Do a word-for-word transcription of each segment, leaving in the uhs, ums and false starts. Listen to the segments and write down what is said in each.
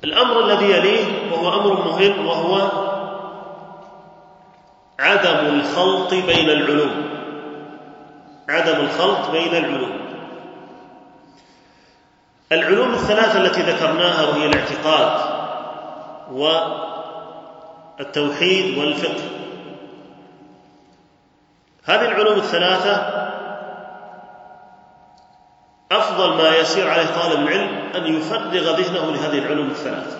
الأمر الذي يليه وهو أمر مهم، وهو عدم الخلط بين العلوم عدم الخلط بين العلوم العلوم الثلاثة التي ذكرناها، وهي الاعتقاد والتوحيد والفقه. هذه العلوم الثلاثة أفضل ما يسير عليه طالب العلم أن يفرغ ذهنه لهذه العلوم الثلاث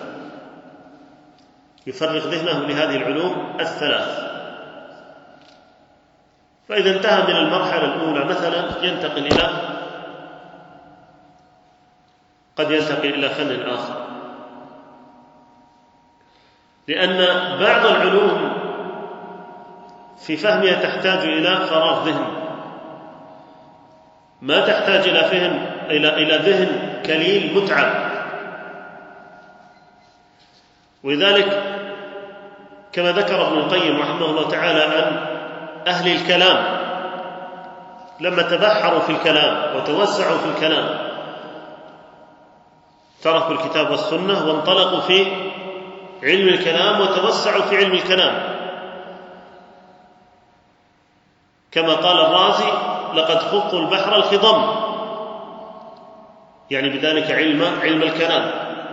يفرغ ذهنه لهذه العلوم الثلاث فإذا انتهى من المرحلة الأولى مثلا ينتقل إلى قد ينتقل إلى فن آخر، لأن بعض العلوم في فهمها تحتاج إلى فراغ ذهن، ما تحتاج إلى فهم إلى إلى ذهن كليل متعب. ولذلك كما ذكر ابن القيم رحمه الله تعالى عن أهل الكلام لما تبحروا في الكلام وتوسعوا في الكلام تركوا الكتاب والسنة وانطلقوا في علم الكلام وتوسعوا في علم الكلام، كما قال الرازي: لقد خضوا البحر الخضم، يعني بذلك علم علم الكلام.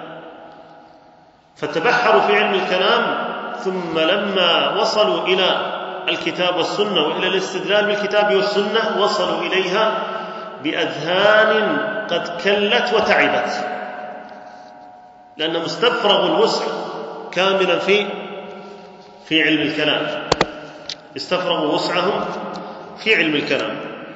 فتبحروا في علم الكلام، ثم لما وصلوا إلى الكتاب والسنة وإلى الاستدلال بالكتاب والسنة وصلوا إليها بأذهان قد كلت وتعبت، لأنهم استفرغوا الوسع كاملا في في علم الكلام، استفرغوا وسعهم في علم الكلام.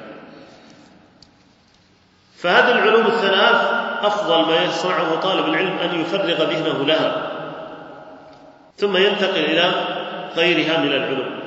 فهذه العلوم الثلاث أفضل ما يصنعه طالب العلم أن يفرغ ذهنه لها، ثم ينتقل إلى غيرها من العلوم.